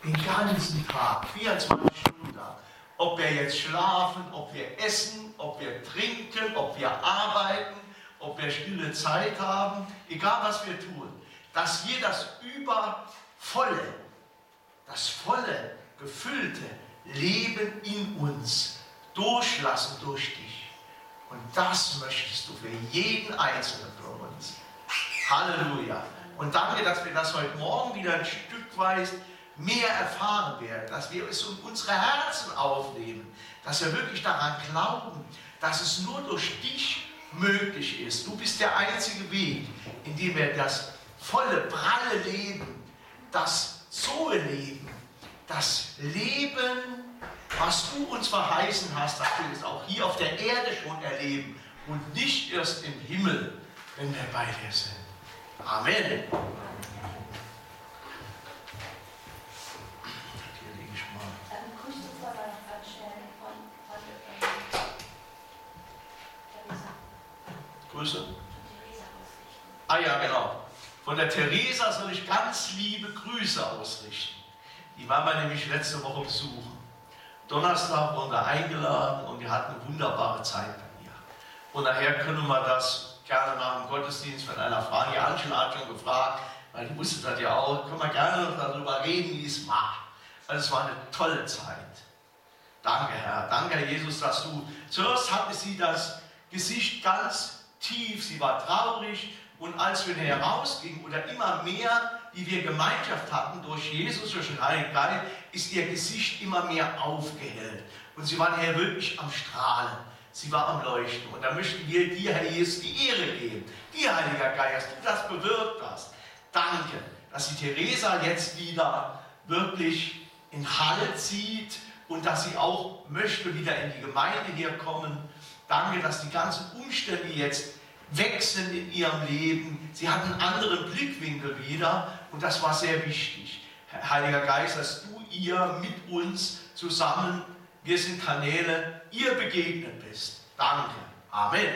Den ganzen Tag, 24 Stunden lang. Ob wir jetzt schlafen, ob wir essen, ob wir trinken, ob wir arbeiten, ob wir stille Zeit haben, egal was wir tun, dass wir das übervolle, das volle, gefüllte Leben in uns durchlassen durch dich. Und das möchtest du für jeden Einzelnen von uns. Halleluja. Und danke, dass wir das heute Morgen wieder ein Stück weit mehr erfahren werden, dass wir es in unsere Herzen aufnehmen, dass wir wirklich daran glauben, dass es nur durch dich möglich ist. Du bist der einzige Weg, in dem wir das volle, pralle Leben, das Zoe-Leben, das Leben, was du uns verheißen hast, dass wir es auch hier auf der Erde schon erleben und nicht erst im Himmel, wenn wir bei dir sind. Amen. Grüße. Ah ja, genau. Von der Theresa soll ich ganz liebe Grüße ausrichten. Die waren wir nämlich letzte Woche besuchen. Donnerstag wurden wir eingeladen und wir hatten eine wunderbare Zeit bei ihr. Und nachher können wir das gerne nach dem Gottesdienst, wenn einer fragt, die Angela hat schon gefragt, weil die wusste das ja auch, können wir gerne darüber reden, wie es war. Also es war eine tolle Zeit. Danke, Herr. Danke, Herr Jesus, dass du, zuerst hatte sie das Gesicht ganz tief, sie war traurig und als wir herausgingen oder immer mehr, die wir Gemeinschaft hatten durch Jesus, durch den Heiligen Geist, ist ihr Gesicht immer mehr aufgehellt und sie war nachher wirklich am Strahlen, sie war am Leuchten und da möchten wir dir, Herr Jesus, die Ehre geben, dir, Heiliger Geist, du das bewirkt hast. Danke, dass die Theresa jetzt wieder wirklich in Halt zieht und dass sie auch möchte wieder in die Gemeinde hier kommen. Danke, dass die ganzen Umstände jetzt weg sind in ihrem Leben. Sie hat einen anderen Blickwinkel wieder und das war sehr wichtig. Heiliger Geist, dass du ihr mit uns zusammen, wir sind Kanäle, ihr begegnet bist. Danke. Amen.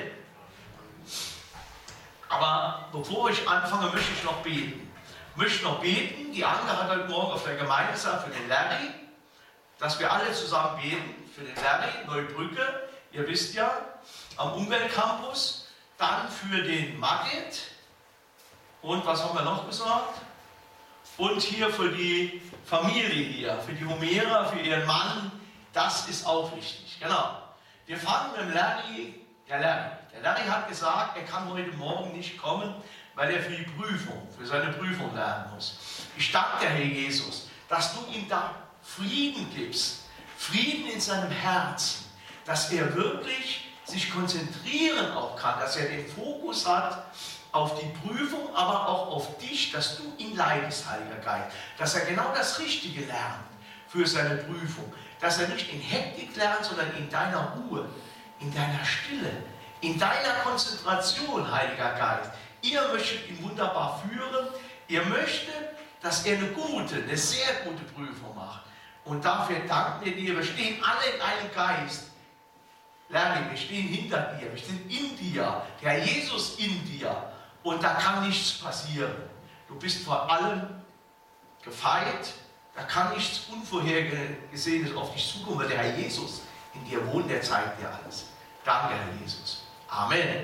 Aber bevor ich anfange, möchte ich noch beten. Die Anke hat heute Morgen auf der Gemeindesaal für den Larry, dass wir alle zusammen beten, für den Larry, Neubrücke, ihr wisst ja, am Umweltcampus, dann für den Magit und was haben wir noch gesagt? Und hier für die Familie hier, für die Homera, für ihren Mann, das ist auch wichtig, genau. Wir fangen mit dem Larry, der Larry hat gesagt, er kann heute Morgen nicht kommen, weil er für seine Prüfung lernen muss. Ich danke dir, Herr Jesus, dass du ihm da Frieden gibst, Frieden in seinem Herzen, dass er wirklich sich konzentrieren auch kann, dass er den Fokus hat auf die Prüfung, aber auch auf dich, dass du ihn leitest, Heiliger Geist, dass er genau das Richtige lernt für seine Prüfung, dass er nicht in Hektik lernt, sondern in deiner Ruhe, in deiner Stille, in deiner Konzentration, Heiliger Geist. Ihr möchtet ihn wunderbar führen, ihr möchtet, dass er eine sehr gute Prüfung macht. Und dafür danken wir dir, wir stehen alle in einem Geist. Larry, wir stehen hinter dir, wir sind in dir, der Herr Jesus in dir. Und da kann nichts passieren. Du bist vor allem gefeit, da kann nichts Unvorhergesehenes auf dich zukommen, weil der Herr Jesus in dir wohnt, der zeigt dir alles. Danke, Herr Jesus. Amen.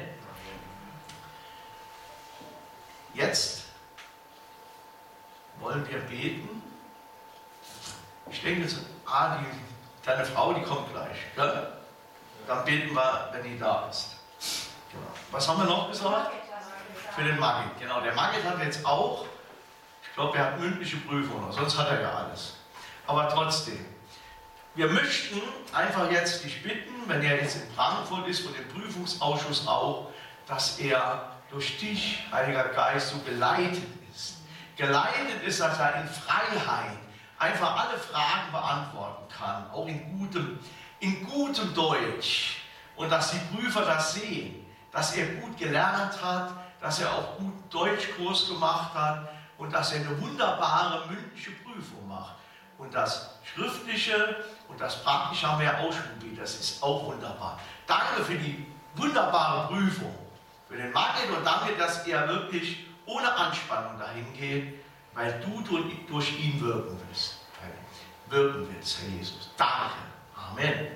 Jetzt wollen wir beten. Ich denke, deine Frau, die kommt gleich. Ja? Dann beten wir, wenn die da ist. Genau. Was haben wir noch gesagt? Für den Magit. Genau, der Magit hat jetzt auch, ich glaube, er hat mündliche Prüfungen, sonst hat er ja alles. Aber trotzdem, wir möchten einfach jetzt dich bitten, wenn er jetzt in Frankfurt ist und im Prüfungsausschuss auch, dass er durch dich, Heiliger Geist, so geleitet ist. Geleitet ist, dass er in Freiheit einfach alle Fragen beantworten kann, auch in gutem Deutsch. Und dass die Prüfer das sehen, dass er gut gelernt hat, dass er auch gut Deutschkurs gemacht hat und dass er eine wunderbare mündliche Prüfung macht. Und das Schriftliche und das Praktische haben wir ja auch schon gebetet, das ist auch wunderbar. Danke für die wunderbare Prüfung, für den Magit und danke, dass er wirklich ohne Anspannung dahin geht, weil du durch ihn wirken willst. wirken willst, Herr Jesus. Danke. Amen.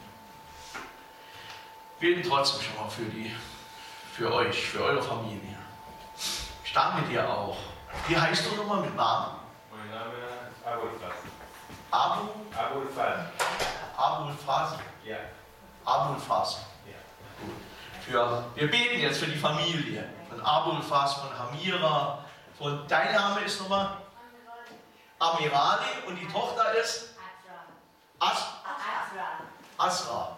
Wir beten trotzdem schon mal für euch, für eure Familie. Ich danke dir auch. Wie heißt du nochmal mit Namen? Mein Name ist Abul Abu? Abul Faz. Abul Faz. Ja. Abul Faz. Ja. Gut. Wir beten jetzt für die Familie. Von Abul Faz, von Hamira. Dein Name ist nochmal? Amirali. Und die Tochter ist? Asra.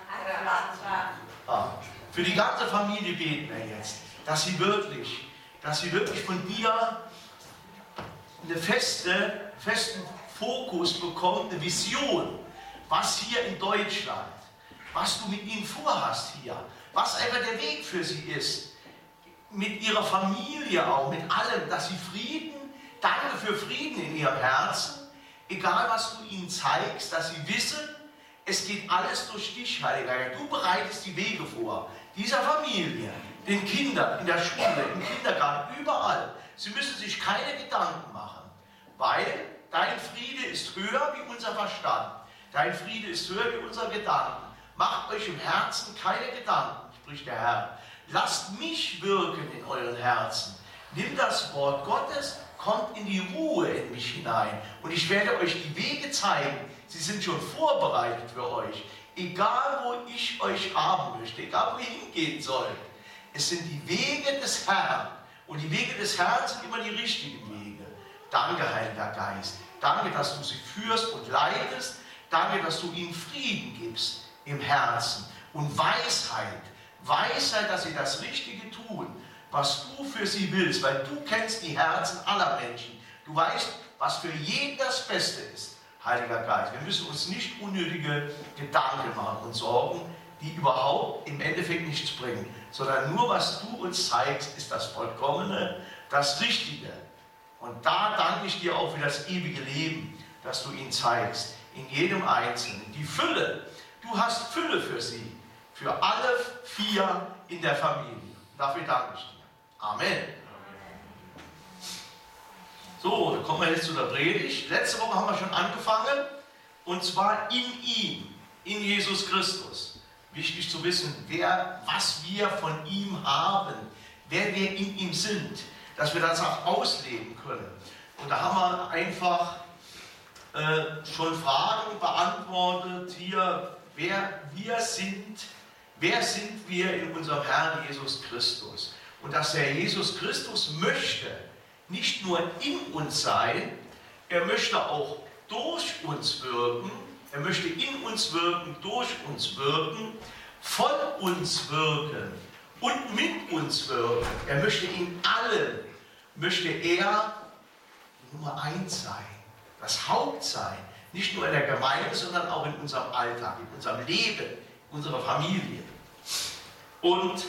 Für die ganze Familie beten wir jetzt, dass sie wirklich von dir einen festen Fokus bekommt, eine Vision, was hier in Deutschland, was du mit ihnen vorhast hier, was einfach der Weg für sie ist, mit ihrer Familie auch, mit allem, dass sie danke für Frieden in ihrem Herzen, egal was du ihnen zeigst, dass sie wissen, es geht alles durch dich, Heiliger Geist. Du bereitest die Wege vor, dieser Familie, den Kindern, in der Schule, im Kindergarten, überall. Sie müssen sich keine Gedanken machen, weil dein Friede ist höher wie unser Verstand. Dein Friede ist höher wie unser Gedanken. Macht euch im Herzen keine Gedanken, spricht der Herr. Lasst mich wirken in euren Herzen. Nimm das Wort Gottes, kommt in die Ruhe in mich hinein. Und ich werde euch die Wege zeigen. Sie sind schon vorbereitet für euch. Egal, wo ich euch haben möchte, egal, wo ihr hingehen sollt. Es sind die Wege des Herrn. Und die Wege des Herrn sind immer die richtigen Wege. Danke, Heiliger Geist. Danke, dass du sie führst und leitest. Danke, dass du ihnen Frieden gibst im Herzen. Und Weisheit. Weisheit, dass sie das Richtige tun, was du für sie willst. Weil du kennst die Herzen aller Menschen. Du weißt, was für jeden das Beste ist. Heiliger Geist, wir müssen uns nicht unnötige Gedanken machen und Sorgen, die überhaupt im Endeffekt nichts bringen, sondern nur, was du uns zeigst, ist das Vollkommene, das Richtige. Und da danke ich dir auch für das ewige Leben, das du ihnen zeigst, in jedem Einzelnen. Die Fülle, du hast Fülle für sie, für alle 4 in der Familie. Dafür danke ich dir. Amen. So, dann kommen wir jetzt zu der Predigt. Letzte Woche haben wir schon angefangen, und zwar in ihm, in Jesus Christus. Wichtig zu wissen, was wir von ihm haben, wer wir in ihm sind, dass wir das auch ausleben können. Und da haben wir einfach schon Fragen beantwortet hier, wer sind wir in unserem Herrn Jesus Christus. Und dass der Jesus Christus möchte nicht nur in uns sein, er möchte auch durch uns wirken, er möchte in uns wirken, durch uns wirken, von uns wirken und mit uns wirken. Er möchte in allen, möchte er Nummer 1 sein, das Haupt sein, nicht nur in der Gemeinde, sondern auch in unserem Alltag, in unserem Leben, in unserer Familie. Und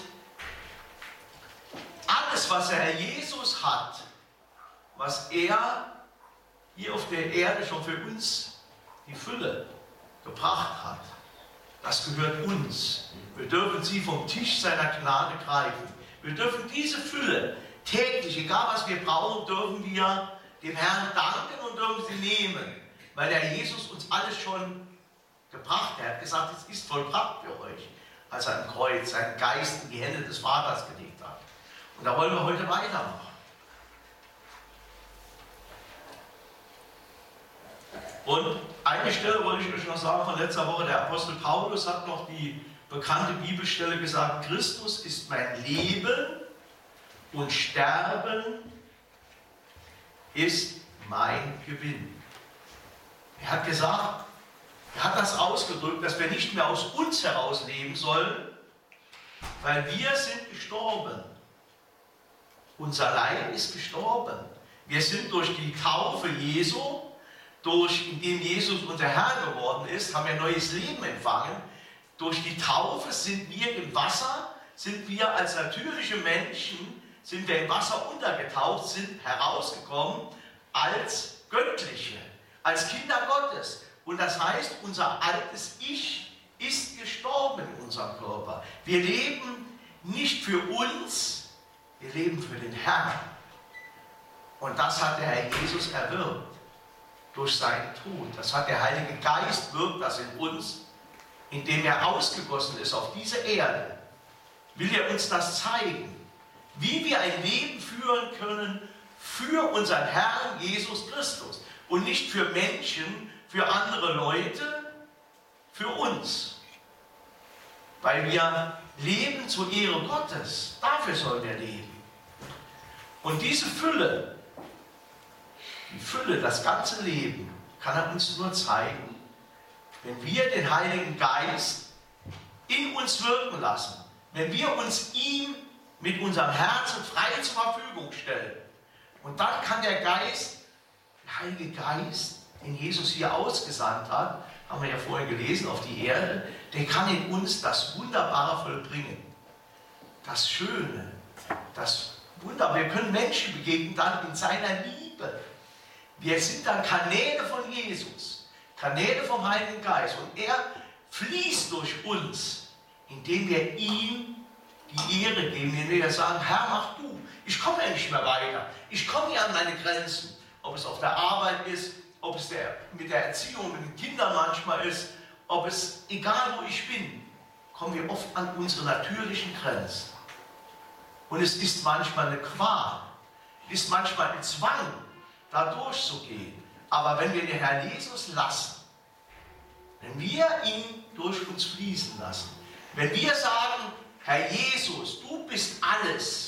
alles, was der Herr Jesus hat, was er hier auf der Erde schon für uns die Fülle gebracht hat, das gehört uns. Wir dürfen sie vom Tisch seiner Gnade greifen. Wir dürfen diese Fülle täglich, egal was wir brauchen, dürfen wir dem Herrn danken und dürfen sie nehmen. Weil der Jesus uns alles schon gebracht hat. Er hat gesagt, es ist vollbracht für euch, als er am Kreuz seinen Geist in die Hände des Vaters gelegt hat. Und da wollen wir heute weitermachen. Und eine Stelle wollte ich euch noch sagen von letzter Woche. Der Apostel Paulus hat noch die bekannte Bibelstelle gesagt: Christus ist mein Leben und Sterben ist mein Gewinn. Er hat gesagt, er hat das ausgedrückt, dass wir nicht mehr aus uns heraus leben sollen, weil wir sind gestorben. Unser Leib ist gestorben. Wir sind durch die Taufe Jesu, indem Jesus unser Herr geworden ist, haben wir ein neues Leben empfangen. Durch die Taufe sind wir im Wasser, sind wir als natürliche Menschen, sind wir im Wasser untergetaucht, sind herausgekommen als Göttliche, als Kinder Gottes. Und das heißt, unser altes Ich ist gestorben in unserem Körper. Wir leben nicht für uns, wir leben für den Herrn. Und das hat der Herr Jesus erwirkt. durch seinen Tod. Das hat der Heilige Geist, wirkt das in uns, indem er ausgegossen ist auf diese Erde. Will er uns das zeigen, wie wir ein Leben führen können für unseren Herrn Jesus Christus und nicht für Menschen, für andere Leute, für uns. Weil wir leben zur Ehre Gottes. Dafür sollen wir leben. Und diese Fülle, die Fülle, das ganze Leben, kann er uns nur zeigen, wenn wir den Heiligen Geist in uns wirken lassen, wenn wir uns ihm mit unserem Herzen frei zur Verfügung stellen. Und dann kann der Geist, der Heilige Geist, den Jesus hier ausgesandt hat, haben wir ja vorhin gelesen, auf die Erde, der kann in uns das Wunderbare vollbringen. Das Schöne, das Wunderbare. Wir können Menschen begegnen dann in seiner Liebe. Wir sind dann Kanäle von Jesus, Kanäle vom Heiligen Geist. Und er fließt durch uns, indem wir ihm die Ehre geben, indem wir sagen, Herr, mach du. Ich komme ja nicht mehr weiter. Ich komme hier an meine Grenzen. Ob es auf der Arbeit ist, ob es mit der Erziehung, mit den Kindern manchmal ist, ob es, egal wo ich bin, kommen wir oft an unsere natürlichen Grenzen. Und es ist manchmal eine Qual, es ist manchmal ein Zwang, da durchzugehen. Aber wenn wir den Herrn Jesus lassen, wenn wir ihn durch uns fließen lassen, wenn wir sagen, Herr Jesus, du bist alles,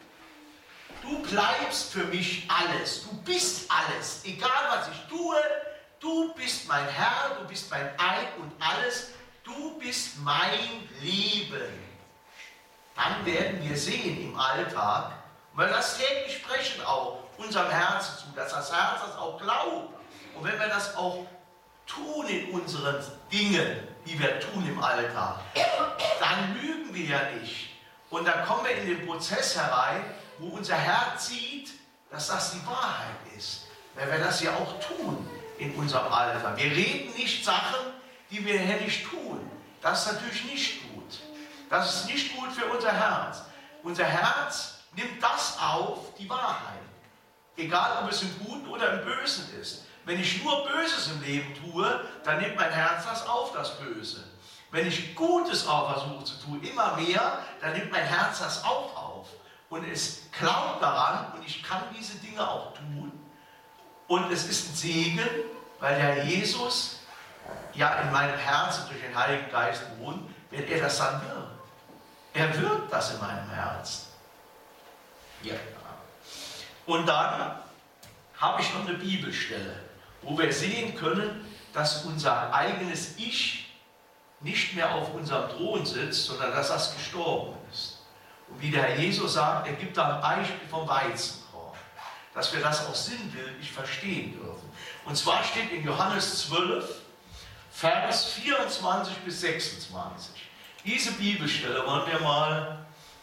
du bleibst für mich alles, du bist alles, egal was ich tue, du bist mein Herr, du bist mein Ein und alles, du bist mein Leben. Dann werden wir sehen im Alltag, weil das täglich sprechen auch unserem Herzen zu, dass das Herz das auch glaubt. Und wenn wir das auch tun in unseren Dingen, die wir tun im Alltag, dann lügen wir ja nicht. Und dann kommen wir in den Prozess herein, wo unser Herz sieht, dass das die Wahrheit ist. Weil wir das ja auch tun in unserem Alltag. Wir reden nicht Sachen, die wir hier nicht tun. Das ist natürlich nicht gut. Das ist nicht gut für unser Herz. Unser Herz nimmt das auf, die Wahrheit. Egal, ob es im Guten oder im Bösen ist. Wenn ich nur Böses im Leben tue, dann nimmt mein Herz das auf, das Böse. Wenn ich Gutes auch versuche zu tun, immer mehr, dann nimmt mein Herz das auch auf. Und es glaubt daran und ich kann diese Dinge auch tun. Und es ist ein Segen, weil der Jesus ja in meinem Herzen durch den Heiligen Geist wohnt, wenn er das dann wirkt. Er wirkt das in meinem Herzen. Ja. Und dann habe ich noch eine Bibelstelle, wo wir sehen können, dass unser eigenes Ich nicht mehr auf unserem Thron sitzt, sondern dass das gestorben ist. Und wie der Herr Jesus sagt, er gibt da ein Beispiel vom Weizenkorn, dass wir das auch sinnbildlich verstehen dürfen. Und zwar steht in Johannes 12, Vers 24 bis 26. Diese Bibelstelle wollen wir mal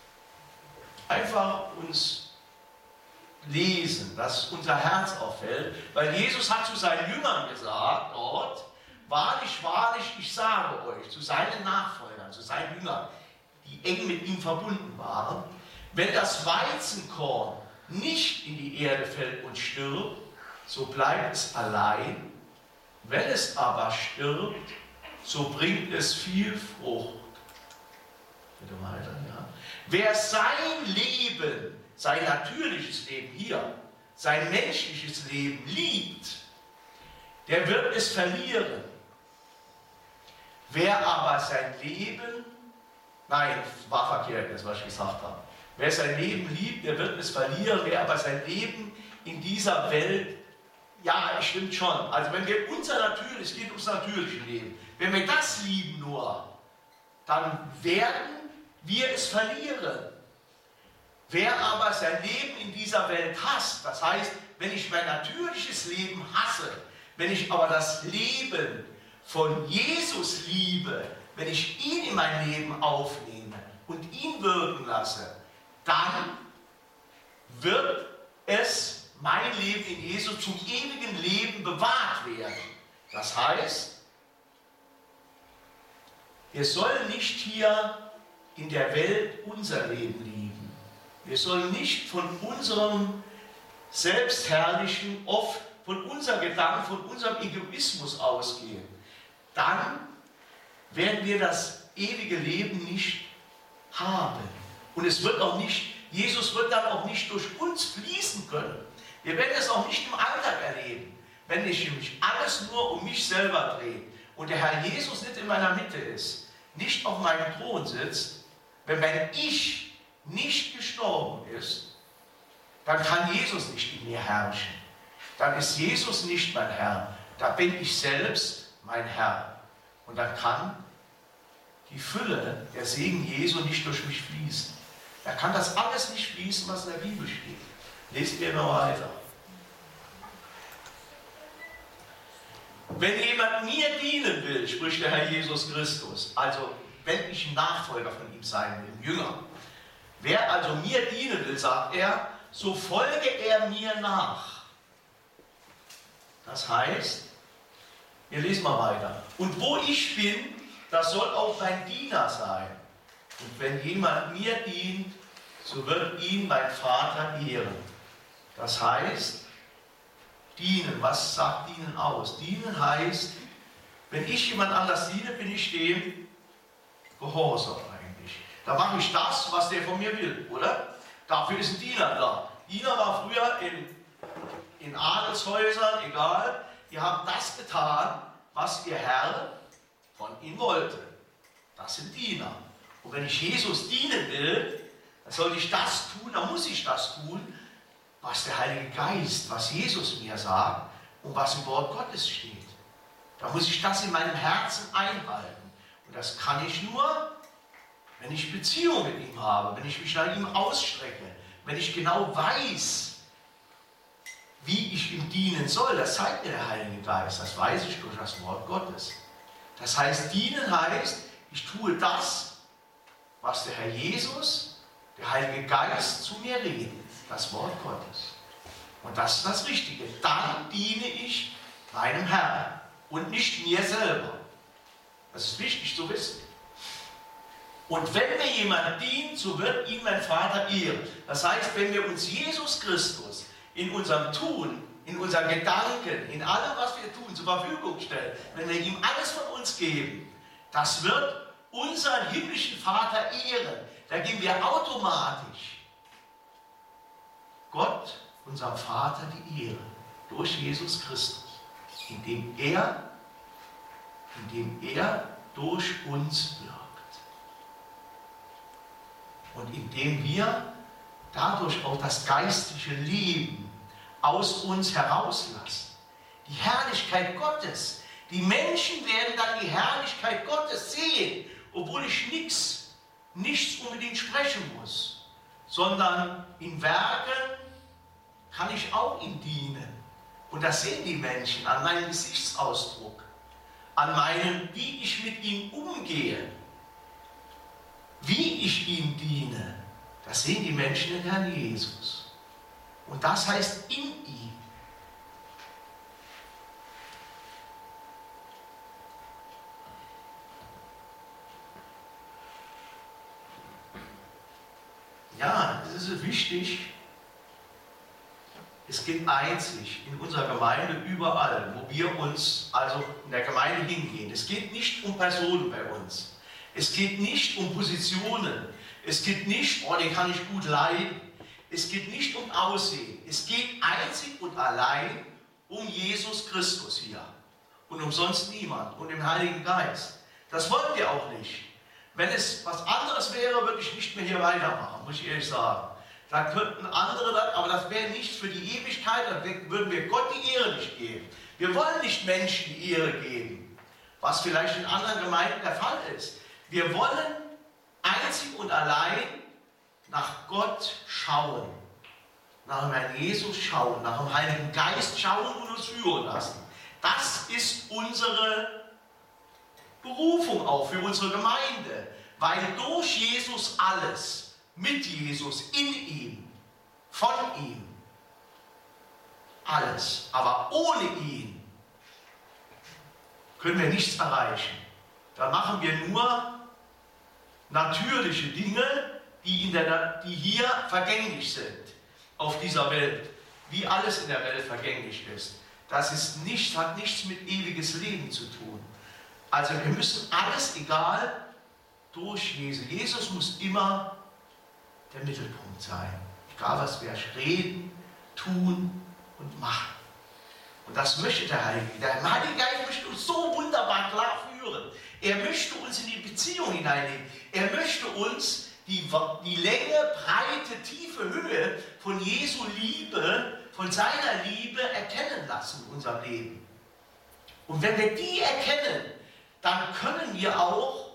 einfach uns lesen, dass unser Herz auffällt, weil Jesus hat zu seinen Jüngern gesagt, dort, wahrlich, wahrlich, ich sage euch, zu seinen Nachfolgern, zu seinen Jüngern, die eng mit ihm verbunden waren, wenn das Weizenkorn nicht in die Erde fällt und stirbt, so bleibt es allein, wenn es aber stirbt, so bringt es viel Frucht. Bitte weiter, ja. Wer sein Leben, sein natürliches Leben hier, sein menschliches Leben liebt, der wird es verlieren. Wer aber sein Leben, nein, war verkehrt, das was ich gesagt habe. Wer sein Leben liebt, der wird es verlieren. Wer aber sein Leben in dieser Welt, ja, stimmt schon. Also wenn wir es geht ums natürliche Leben. Wenn wir das lieben nur, dann werden wir es verlieren. Wer aber sein Leben in dieser Welt hasst, das heißt, wenn ich mein natürliches Leben hasse, wenn ich aber das Leben von Jesus liebe, wenn ich ihn in mein Leben aufnehme und ihn wirken lasse, dann wird es mein Leben in Jesus zum ewigen Leben bewahrt werden. Das heißt, wir sollen nicht hier in der Welt unser Leben lieben. Wir sollen nicht von unserem Selbstherrlichen, oft von unseren Gedanken, von unserem Egoismus ausgehen, dann werden wir das ewige Leben nicht haben. Und es wird auch nicht, Jesus wird dann auch nicht durch uns fließen können. Wir werden es auch nicht im Alltag erleben, wenn ich mich alles nur um mich selber drehe und der Herr Jesus nicht in meiner Mitte ist, nicht auf meinem Thron sitzt. Wenn mein Ich nicht gestorben ist, dann kann Jesus nicht in mir herrschen. Dann ist Jesus nicht mein Herr. Da bin ich selbst mein Herr. Und dann kann die Fülle, der Segen Jesu nicht durch mich fließen. Da kann das alles nicht fließen, was in der Bibel steht. Lest mir noch weiter. Wenn jemand mir dienen will, spricht der Herr Jesus Christus, also wenn ich ein Nachfolger von ihm sein will, ein Jünger, wer also mir dienen will, sagt er, so folge er mir nach. Das heißt, wir lesen mal weiter. Und wo ich bin, das soll auch mein Diener sein. Und wenn jemand mir dient, so wird ihn mein Vater ehren. Das heißt, dienen, was sagt dienen aus? Dienen heißt, wenn ich jemand anders diene, bin ich dem gehorsam eigentlich. Da mache ich das, was der von mir will, oder? Dafür ist ein Diener da. Diener war früher in Adelshäusern, egal, die haben das getan, was ihr Herr von ihnen wollte. Das sind Diener. Und wenn ich Jesus dienen will, dann sollte ich das tun, dann muss ich das tun, was der Heilige Geist, was Jesus mir sagt und was im Wort Gottes steht. Da muss ich das in meinem Herzen einhalten. Und das kann ich nur, wenn ich Beziehung mit ihm habe, wenn ich mich nach ihm ausstrecke, wenn ich genau weiß, wie ich ihm dienen soll. Das zeigt mir der Heilige Geist, das weiß ich durch das Wort Gottes. Das heißt, dienen heißt, ich tue das, was der Herr Jesus, der Heilige Geist zu mir redet, das Wort Gottes. Und das ist das Richtige. Dann diene ich meinem Herrn und nicht mir selber. Das ist wichtig zu wissen. Und wenn mir jemand dient, so wird ihn mein Vater ehren. Das heißt, wenn wir uns Jesus Christus in unserem Tun, in unseren Gedanken, in allem, was wir tun, zur Verfügung stellen, wenn wir ihm alles von uns geben, das wird unseren himmlischen Vater ehren. Da geben wir automatisch Gott, unserem Vater, die Ehre durch Jesus Christus, indem er durch uns wirkt. Und indem wir dadurch auch das geistliche Leben aus uns herauslassen. Die Herrlichkeit Gottes. Die Menschen werden dann die Herrlichkeit Gottes sehen, obwohl ich nichts unbedingt sprechen muss, sondern in Werken kann ich auch ihm dienen. Und das sehen die Menschen an meinem Gesichtsausdruck, an meinem, wie ich mit ihm umgehe, wie ich ihm diene. Das sehen die Menschen in Herrn Jesus. Und das heißt in ihm. Ja, es ist wichtig, es geht einzig in unserer Gemeinde überall, wo wir uns also in der Gemeinde hingehen. Es geht nicht um Personen bei uns. Es geht nicht um Positionen. Es geht nicht, oh, den kann ich gut leiden. Es geht nicht um Aussehen. Es geht einzig und allein um Jesus Christus hier. Und um sonst niemand. Und den Heiligen Geist. Das wollen wir auch nicht. Wenn es was anderes wäre, würde ich nicht mehr hier weitermachen, muss ich ehrlich sagen. Da könnten andere, aber das wäre nicht für die Ewigkeit, dann würden wir Gott die Ehre nicht geben. Wir wollen nicht Menschen die Ehre geben, was vielleicht in anderen Gemeinden der Fall ist. Wir wollen einzig und allein nach Gott schauen, nach dem Herrn Jesus schauen, nach dem Heiligen Geist schauen und uns führen lassen. Das ist unsere Berufung auch für unsere Gemeinde, weil durch Jesus alles, mit Jesus, in ihm, von ihm, alles, aber ohne ihn können wir nichts erreichen. Da machen wir nur natürliche Dinge, die hier vergänglich sind, auf dieser Welt, wie alles in der Welt vergänglich ist. das ist nicht, hat nichts mit ewiges Leben zu tun. Also wir müssen alles, egal, durch Jesus. Jesus muss immer der Mittelpunkt sein. Egal was wir reden, tun und machen. Und das möchte der Heilige Geist. Der Heilige Geist möchte uns so wunderbar klar führen. Er möchte uns in die Beziehung hineinnehmen. Er möchte uns die Länge, Breite, tiefe Höhe von Jesu Liebe, von seiner Liebe erkennen lassen in unserem Leben. Und wenn wir die erkennen, dann können wir auch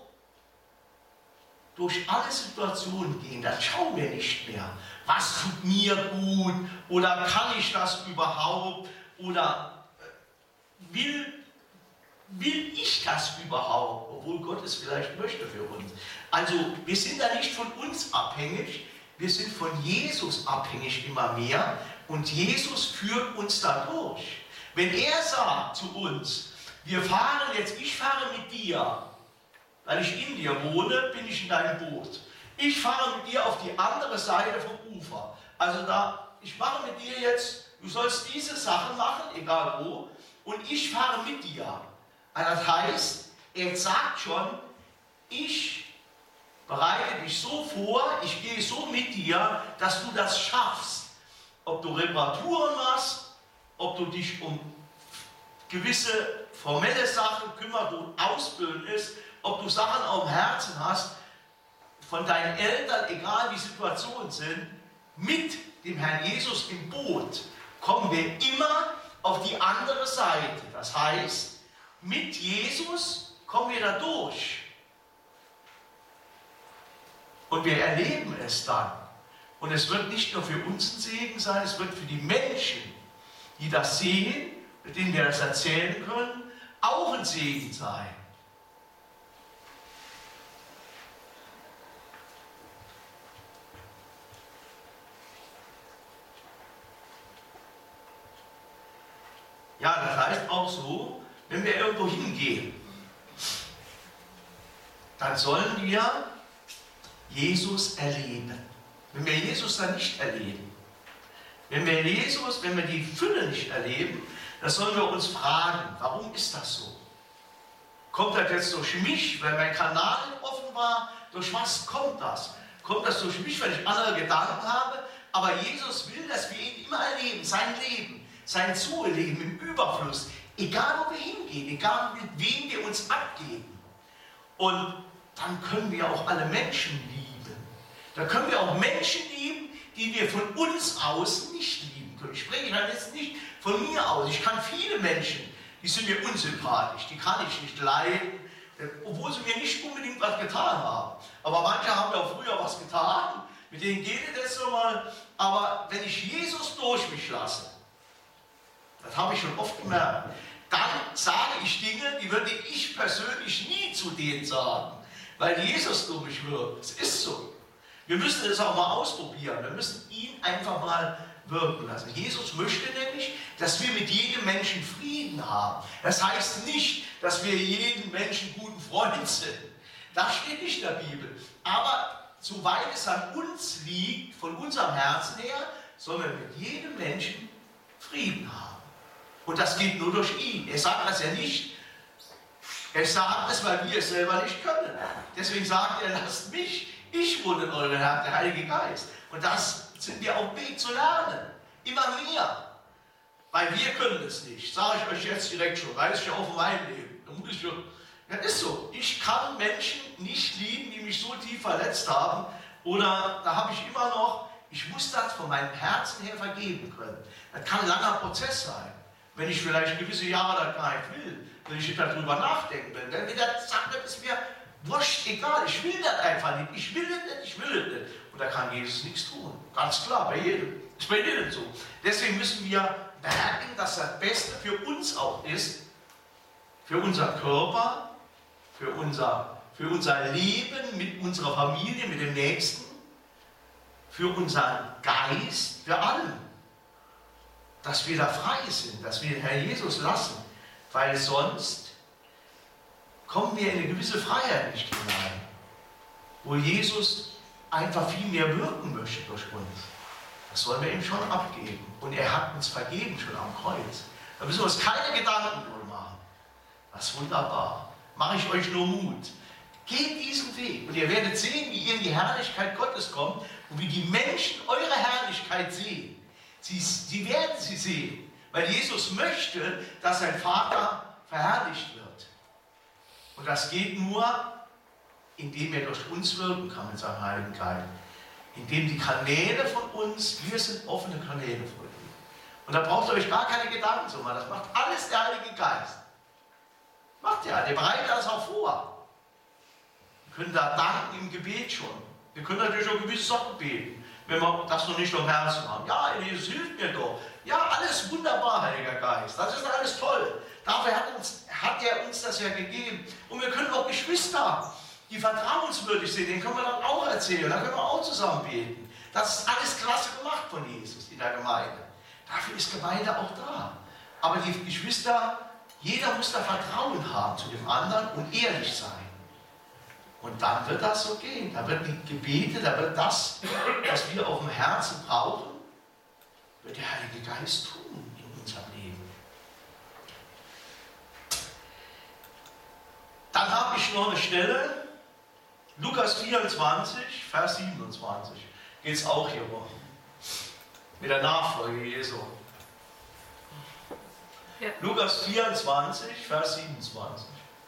durch alle Situationen gehen. Dann schauen wir nicht mehr, was tut mir gut oder kann ich das überhaupt oder will ich das überhaupt, obwohl Gott es vielleicht möchte für uns. Also wir sind da nicht von uns abhängig, wir sind von Jesus abhängig immer mehr und Jesus führt uns da durch. Wenn er sagt zu uns, wir fahren jetzt, ich fahre mit dir, weil ich in dir wohne, bin ich in deinem Boot. Ich fahre mit dir auf die andere Seite vom Ufer. Also ich mache mit dir jetzt, du sollst diese Sachen machen, egal wo, und ich fahre mit dir. Also das heißt, er sagt schon, ich bereite dich so vor, ich gehe so mit dir, dass du das schaffst. Ob du Reparaturen machst, ob du dich um gewisse formelle Sachen kümmerst, wo Ausbilden ist, ob du Sachen auf dem Herzen hast, von deinen Eltern, egal wie Situationen sind, mit dem Herrn Jesus im Boot kommen wir immer auf die andere Seite. Das heißt, mit Jesus kommen wir da durch. Und wir erleben es dann. Und es wird nicht nur für uns ein Segen sein, es wird für die Menschen, die das sehen, mit denen wir das erzählen können, auch ein Segen sein. Ja, das heißt auch so, wenn wir irgendwo hingehen, dann sollen wir Jesus erleben. Wenn wir Jesus dann nicht erleben, wenn wir die Fülle nicht erleben, dann sollen wir uns fragen, warum ist das so? Kommt das jetzt durch mich, weil mein Kanal offen war? Durch was kommt das? Kommt das durch mich, weil ich andere Gedanken habe? Aber Jesus will, dass wir ihn immer erleben, sein Leben, sein Zuleben im Überfluss, egal wo wir hingehen, egal mit wem wir uns abgeben. Und dann können wir auch alle Menschen lieben. Da können wir auch Menschen lieben, die wir von uns aus nicht lieben können. Ich spreche dann jetzt nicht von mir aus. Ich kann viele Menschen, die sind mir unsympathisch, die kann ich nicht leiden, obwohl sie mir nicht unbedingt was getan haben. Aber manche haben ja früher was getan, mit denen geht es so mal. Aber wenn ich Jesus durch mich lasse, das habe ich schon oft gemerkt, dann sage ich Dinge, die würde ich persönlich nie zu denen sagen, weil Jesus durch mich wirkt. Es ist so. Wir müssen es auch mal ausprobieren. Wir müssen ihn einfach mal wirken lassen. Jesus möchte nämlich, dass wir mit jedem Menschen Frieden haben. Das heißt nicht, dass wir jedem Menschen guten Freund sind. Das steht nicht in der Bibel. Aber soweit es an uns liegt, von unserem Herzen her, sollen wir mit jedem Menschen Frieden haben. Und das geht nur durch ihn. Er sagt das ja nicht. Er sagt es, weil wir es selber nicht können. Deswegen sagt er, lasst mich. Ich wohne in eurem Herzen, der Heilige Geist. Und das sind wir auf dem Weg zu lernen. Immer mehr. Weil wir können es nicht. Sage ich euch jetzt direkt schon. Weiß ich ja auch von meinem Leben. Das ist so. Ich kann Menschen nicht lieben, die mich so tief verletzt haben. Oder da habe ich immer noch, ich muss das von meinem Herzen her vergeben können. Das kann ein langer Prozess sein. Wenn ich vielleicht gewisse Jahre das gar nicht will. Wenn ich darüber nachdenken will. Wenn mir das sagt, das ist mir wurscht, egal, ich will das einfach nicht, ich will es nicht. Und da kann Jesus nichts tun. Ganz klar, bei jedem. Das ist bei jedem so. Deswegen müssen wir merken, dass das Beste für uns auch ist, für unseren Körper, für unser Leben mit unserer Familie, mit dem Nächsten, für unseren Geist, für alle. Dass wir da frei sind, dass wir den Herrn Jesus lassen, weil sonst kommen wir in eine gewisse Freiheit nicht hinein, wo Jesus einfach viel mehr wirken möchte durch uns. Das sollen wir ihm schon abgeben. Und er hat uns vergeben schon am Kreuz. Da müssen wir uns keine Gedanken drüber machen. Das ist wunderbar. Mache ich euch nur Mut. Geht diesen Weg und ihr werdet sehen, wie ihr in die Herrlichkeit Gottes kommt und wie die Menschen eure Herrlichkeit sehen. Sie werden sie sehen, weil Jesus möchte, dass sein Vater verherrlicht wird. Und das geht nur, indem er durch uns wirken kann mit seinem Heiligen Geist. Indem die Kanäle von uns, wir sind offene Kanäle von ihm. Und da braucht ihr euch gar keine Gedanken zu machen. Das macht alles der Heilige Geist. Macht er, der bereitet das auch vor. Wir können da danken im Gebet schon. Wir können natürlich auch gewisse Sachen beten, wenn wir das noch nicht am Herzen haben. Ja, Jesus, hilft mir doch. Ja, alles wunderbar, Heiliger Geist. Das ist alles toll. Dafür hat er uns das ja gegeben. Und wir können auch Geschwister haben, die vertrauenswürdig sind. Denen können wir dann auch erzählen. Da können wir auch zusammen beten. Das ist alles klasse gemacht von Jesus in der Gemeinde. Dafür ist Gemeinde auch da. Aber die Geschwister, jeder muss da Vertrauen haben zu dem anderen und ehrlich sein. Und dann wird das so gehen. Da wird die Gebete, da wird das, was wir auf dem Herzen brauchen, wird der Heilige Geist tun in unserem Leben. Dann habe ich noch eine Stelle, Lukas 24, Vers 27. Geht es auch hier um. Mit der Nachfolge Jesu. Ja. Lukas 24, Vers 27.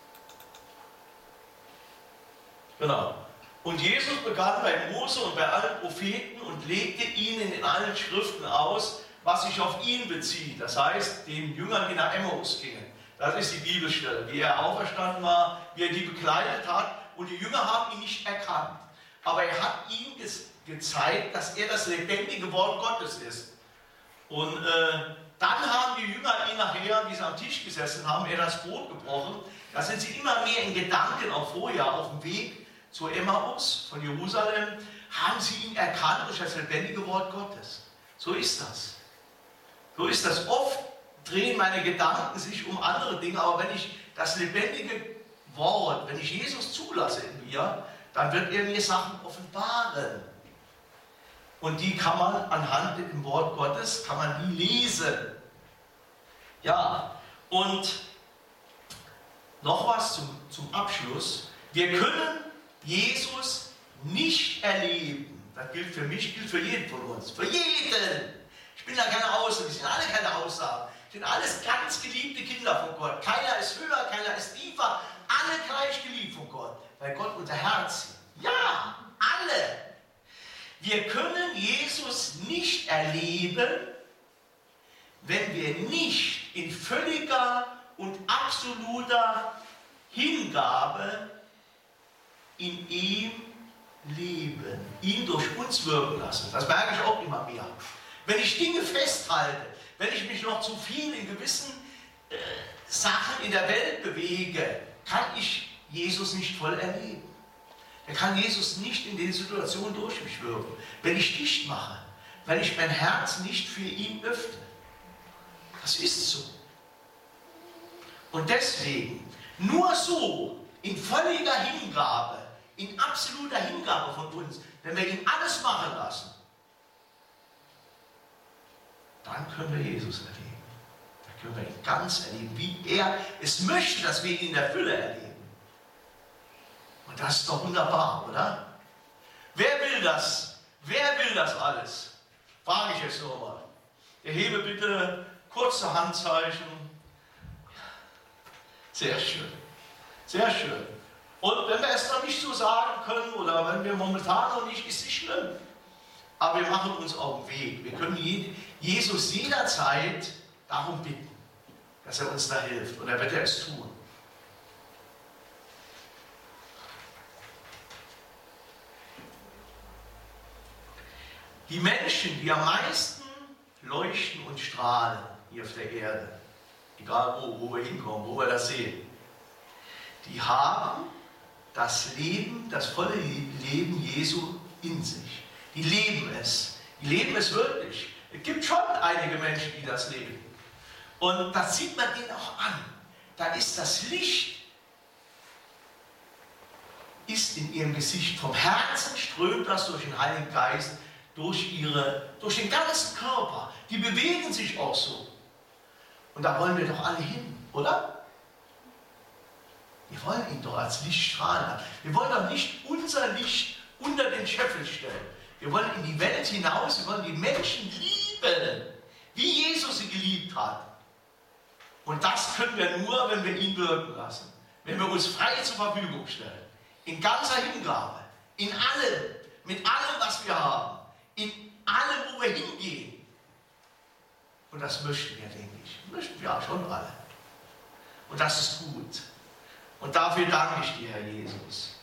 Genau. Und Jesus begann bei Mose und bei allen Propheten und legte ihnen in allen Schriften aus, was sich auf ihn bezieht. Das heißt, den Jüngern, die nach Emmaus gingen. Das ist die Bibelstelle, wie er auferstanden war, wie er die begleitet hat. Und die Jünger haben ihn nicht erkannt. Aber er hat ihnen gezeigt, dass er das lebendige Wort Gottes ist. Und dann haben die Jünger ihn nachher, wie sie am Tisch gesessen haben, er das Brot gebrochen. Da sind sie immer mehr in Gedanken, auch vorher auf dem Weg zu Emmaus von Jerusalem, haben sie ihn erkannt durch das lebendige Wort Gottes. So ist das. So ist das. Oft drehen meine Gedanken sich um andere Dinge, aber wenn ich das lebendige Wort, wenn ich Jesus zulasse in mir, dann wird er mir Sachen offenbaren. Und die kann man anhand dem Wort Gottes, kann man die lesen. Ja, und noch was zum Abschluss. Wir können Jesus nicht erleben. Das gilt für mich, gilt für jeden von uns. Für jeden. Ich bin da keine Ausnahme, wir sind alle keine Ausnahme. Wir sind alles ganz geliebte Kinder von Gott. Keiner ist höher, keiner ist tiefer. Alle gleich geliebt von Gott, weil Gott unser Herz sieht. Ja, alle. Wir können Jesus nicht erleben, wenn wir nicht in völliger und absoluter Hingabe in ihm leben, ihn durch uns wirken lassen. Das merke ich auch immer mehr. Wenn ich Dinge festhalte, wenn ich mich noch zu viel in gewissen Sachen in der Welt bewege, kann ich Jesus nicht voll erleben. Er kann Jesus nicht in den Situationen durch mich wirken. Wenn ich dicht mache, wenn ich mein Herz nicht für ihn öffne. Das ist so. Und deswegen, nur so, in völliger Hingabe, in absoluter Hingabe von uns, wenn wir ihn alles machen lassen, dann können wir Jesus erleben. Dann können wir ihn ganz erleben, wie er es möchte, dass wir ihn in der Fülle erleben. Und das ist doch wunderbar, oder? Wer will das? Wer will das alles? Frage ich jetzt nochmal. Erhebe bitte kurze Handzeichen. Sehr schön. Sehr schön. Und wenn wir es noch nicht so sagen können oder wenn wir momentan noch nicht, ist es nicht schlimm. Aber wir machen uns auf den Weg. Wir können Jesus jederzeit darum bitten, dass er uns da hilft. Und er wird es tun. Die Menschen, die am meisten leuchten und strahlen hier auf der Erde, egal wo wir hinkommen, wo wir das sehen, die haben das Leben, das volle Leben Jesu in sich. Die leben es. Die leben es wirklich. Es gibt schon einige Menschen, die das leben. Und das sieht man ihnen auch an. Da ist das Licht, ist in ihrem Gesicht. Vom Herzen strömt das durch den Heiligen Geist, durch den ganzen Körper. Die bewegen sich auch so. Und da wollen wir doch alle hin, oder? Wir wollen ihn doch als Licht strahlen haben. Wir wollen doch nicht unser Licht unter den Scheffel stellen. Wir wollen in die Welt hinaus, wir wollen die Menschen lieben, wie Jesus sie geliebt hat. Und das können wir nur, wenn wir ihn wirken lassen. Wenn wir uns frei zur Verfügung stellen. In ganzer Hingabe. In allem. Mit allem, was wir haben. In allem, wo wir hingehen. Und das möchten wir, denke ich. Möchten wir auch schon alle. Und das ist gut. Und dafür danke ich dir, Herr Jesus.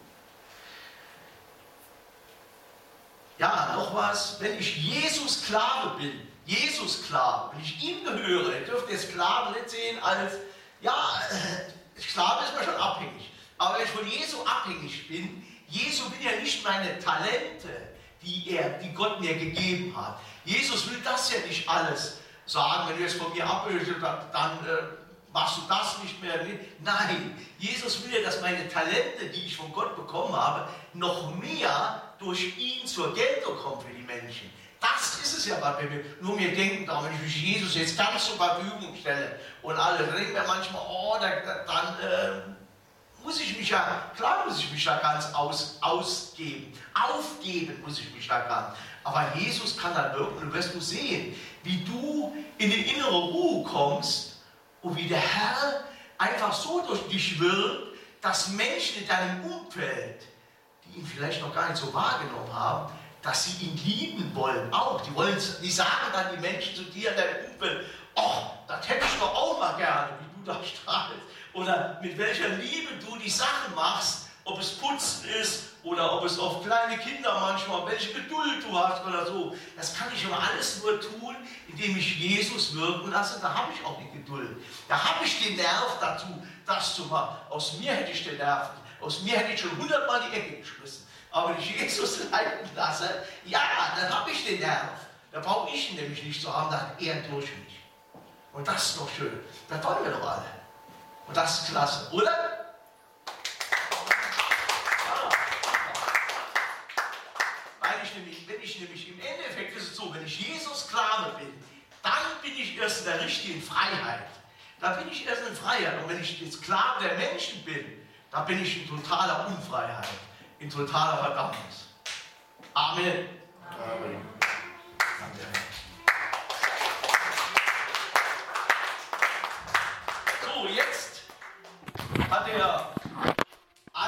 Ja, noch was. Wenn ich Jesus Sklave bin, wenn ich ihm gehöre, ihr dürft jetzt Sklave nicht sehen als, ja, Sklave ist mir schon abhängig. Aber wenn ich von Jesu abhängig bin, Jesu will ja nicht meine Talente, die Gott mir gegeben hat. Jesus will das ja nicht alles sagen, wenn du jetzt von mir abhörst, dann machst du das nicht mehr. Nein, Jesus will ja, dass meine Talente, die ich von Gott bekommen habe, noch mehr durch ihn zur Geltung kommen für die Menschen. Das ist es ja, was wir nur mir denken, da wenn ich mich Jesus jetzt ganz zur Verfügung stelle und alle, dann denken wir manchmal, oh, dann muss ich mich ja, klar muss ich mich da ganz ausgeben, aufgeben muss ich mich da ganz. Aber Jesus kann dann wirken und wirst du sehen, wie du in die innere Ruhe kommst und wie der Herr einfach so durch dich wirkt, dass Menschen in deinem Umfeld, die ihn vielleicht noch gar nicht so wahrgenommen haben, dass sie ihn lieben wollen auch. Die sagen dann die Menschen zu dir in deinem Umfeld, oh, das hätte ich doch auch mal gerne, wie du da strahlst. Oder mit welcher Liebe du die Sachen machst, ob es Putzen ist oder ob es auf kleine Kinder manchmal, welche Geduld du hast oder so. Das kann ich aber alles nur tun, indem ich Jesus wirken lasse. Da habe ich auch die Geduld. Da habe ich den Nerv dazu, das zu machen. Aus mir hätte ich den Nerv. Aus mir hätte ich schon 100-mal die Ecke geschmissen. Aber wenn ich Jesus leiten lasse, ja, dann habe ich den Nerv. Da brauche ich ihn nämlich nicht zu haben, dann hat er durch mich. Und das ist doch schön. Das wollen wir doch alle. Und das ist klasse, oder? Ja. Wenn ich nämlich im Endeffekt ist es so, wenn ich Jesus Sklave bin, dann bin ich erst in der richtigen Freiheit. Da bin ich erst in Freiheit. Und wenn ich jetzt Sklave der Menschen bin, da bin ich in totaler Unfreiheit, in totaler Verdammnis. Amen. Amen. So, jetzt hat er